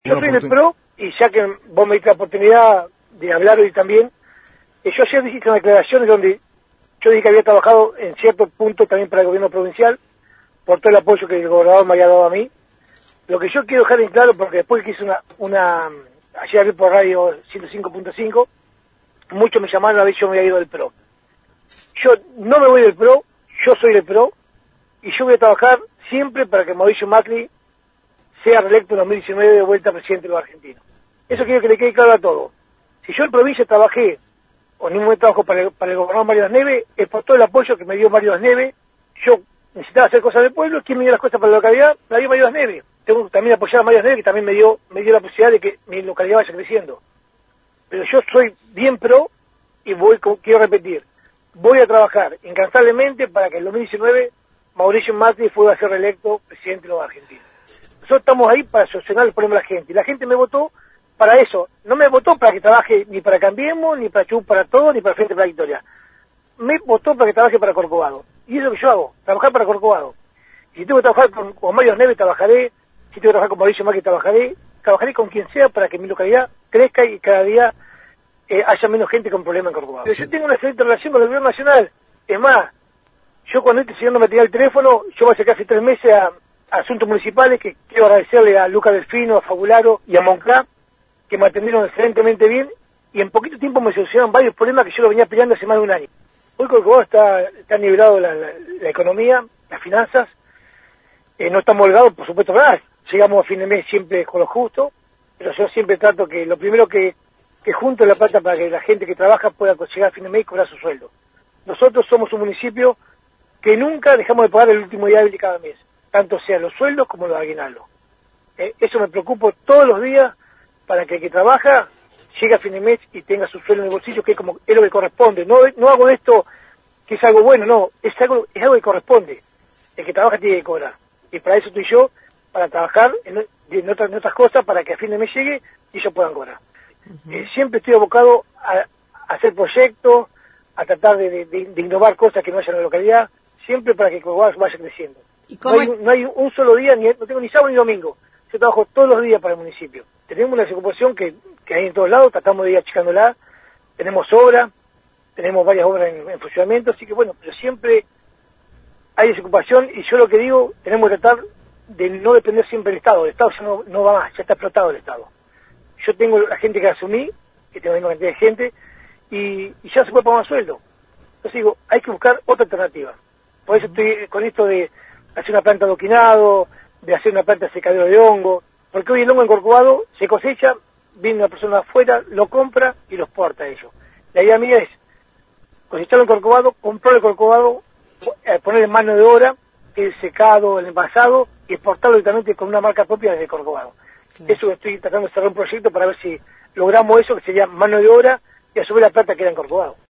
Yo soy del PRO, y ya que vos me diste la oportunidad de hablar hoy también, yo ayer hice una declaración donde yo dije que había trabajado en cierto punto también para el gobierno provincial, por todo el apoyo que el gobernador me había dado a mí. Lo que yo quiero dejar en claro, porque después que hice ayer hablé por radio 105.5, muchos me llamaron a ver si yo me había ido del PRO. Yo no me voy del PRO, yo soy del PRO, y yo voy a trabajar siempre para que Mauricio Macri sea reelecto en 2019 de vuelta presidente de los argentinos. Eso quiero que le quede claro a todos. Si yo en provincia trabajé, o en un momento trabajo para el gobernador Mario Das Neves, es por todo el apoyo que me dio Mario Das Neves. Yo necesitaba hacer cosas del pueblo. ¿Quién me dio las cosas para la localidad? Me dio Mario Das Neves. Tengo que también apoyar a Mario Das Neves, que también me dio la posibilidad de que mi localidad vaya creciendo. Pero yo soy bien pro y quiero repetir, voy a trabajar incansablemente para que en 2019 Mauricio Macri pueda ser reelecto presidente de los argentinos. Nosotros estamos ahí para solucionar el problema de la gente. Y la gente me votó para eso. No me votó para que trabaje ni para Cambiemos, ni para Chubut para Todo, ni para Frente para la Victoria. Me votó para que trabaje para Corcovado. Y eso es lo que yo hago, trabajar para Corcovado. Y si tengo que trabajar con Mario Neves, trabajaré. Si tengo que trabajar con Mauricio Macri, trabajaré con quien sea para que mi localidad crezca y cada día haya menos gente con problemas en Corcovado. Pero yo tengo una excelente relación con el gobierno nacional. Es más, yo cuando este señor no me tenía el teléfono, yo voy a hacer casi 3 meses a asuntos municipales, que quiero agradecerle a Lucas Delfino, a Fabularo y a Monclá, que me atendieron excelentemente bien, y en poquito tiempo me solucionaron varios problemas que yo lo venía peleando hace más de un año. Hoy Corcovado está nivelado la economía, las finanzas, no estamos holgados, por supuesto, nada. Llegamos a fin de mes siempre con lo justo, pero yo siempre trato que lo primero que junto la plata para que la gente que trabaja pueda llegar a fin de mes y cobrar su sueldo. Nosotros somos un municipio que nunca dejamos de pagar el último día de cada mes, tanto sean los sueldos como los aguinaldos. Eso me preocupo todos los días para que el que trabaja llegue a fin de mes y tenga su sueldo en el bolsillo, que es lo que corresponde. No hago esto que es algo bueno, no, es algo que corresponde. El que trabaja tiene que cobrar. Y para eso estoy yo, para trabajar en otras cosas, para que a fin de mes llegue y ellos puedan cobrar. Siempre estoy abocado a hacer proyectos, a tratar de innovar cosas que no haya en la localidad, siempre para que Corcovado vaya creciendo. No hay un solo día, no tengo ni sábado ni domingo. Yo trabajo todos los días para el municipio. Tenemos una desocupación que hay en todos lados, tratamos de ir achicándola. Tenemos obra, tenemos varias obras en funcionamiento, así que bueno, pero siempre hay desocupación, y yo lo que digo, tenemos que tratar de no depender siempre del Estado. El Estado ya no va más, ya está explotado el Estado. Yo tengo la gente que asumí, que tengo una cantidad de gente, y ya se puede pagar más sueldo. Entonces digo, hay que buscar otra alternativa. Por eso estoy con esto de hacer una planta de adoquinado, de hacer una planta de secadero de hongo, porque hoy el hongo en Corcovado se cosecha, viene una persona afuera, lo compra y lo exporta a ellos. La idea mía es cosecharlo en Corcovado, comprarlo en Corcovado, poner en mano de obra el secado, el envasado, y exportarlo directamente con una marca propia desde Corcovado. Claro. Eso estoy tratando de cerrar un proyecto para ver si logramos eso, que sería mano de obra, y a su vez la plata queda en Corcovado.